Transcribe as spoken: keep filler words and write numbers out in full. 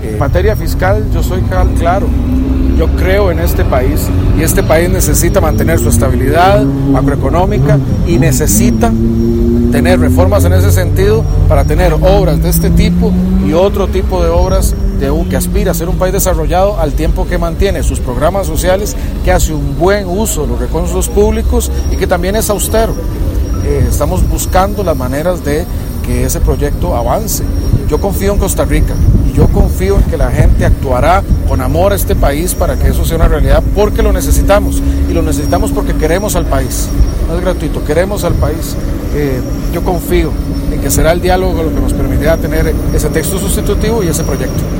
En materia fiscal, yo soy claro, yo creo en este país y este país necesita mantener su estabilidad macroeconómica y necesita tener reformas en ese sentido para tener obras de este tipo y otro tipo de obras de un, que aspira a ser un país desarrollado al tiempo que mantiene sus programas sociales, que hace un buen uso de los recursos públicos y que también es austero. Eh, estamos buscando las maneras de que ese proyecto avance. Yo confío en Costa Rica y yo confío en que la gente actuará con amor a este país para que eso sea una realidad, porque lo necesitamos y lo necesitamos porque queremos al país. No es gratuito, queremos al país. Eh, yo confío en que será el diálogo lo que nos permitirá tener ese texto sustitutivo y ese proyecto.